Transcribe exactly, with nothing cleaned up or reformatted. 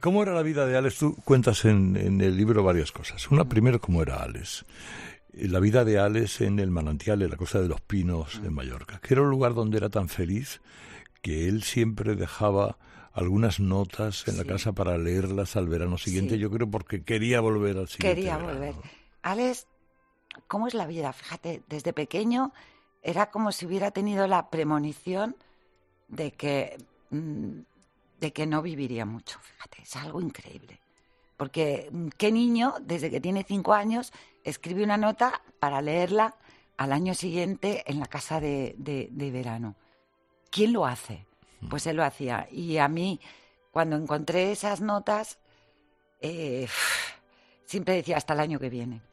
¿Cómo era la vida de Alex? Tú cuentas en, en el libro varias cosas. Una, primero, ¿cómo era Alex? La vida de Alex en el manantial, en la Costa de los Pinos, en Mallorca, que era un lugar donde era tan feliz que él siempre dejaba algunas notas en sí. la casa para leerlas al verano siguiente, sí. yo creo porque quería volver al siguiente Quería verano. volver. Alex, ¿cómo es la vida? Fíjate, desde pequeño era como si hubiera tenido la premonición de que... Mmm, de que no viviría mucho, fíjate, es algo increíble. Porque qué niño, desde que tiene cinco años, escribe una nota para leerla al año siguiente en la casa de, de, de verano. ¿Quién lo hace? Pues él lo hacía. Y a mí, cuando encontré esas notas, eh, siempre decía hasta el año que viene.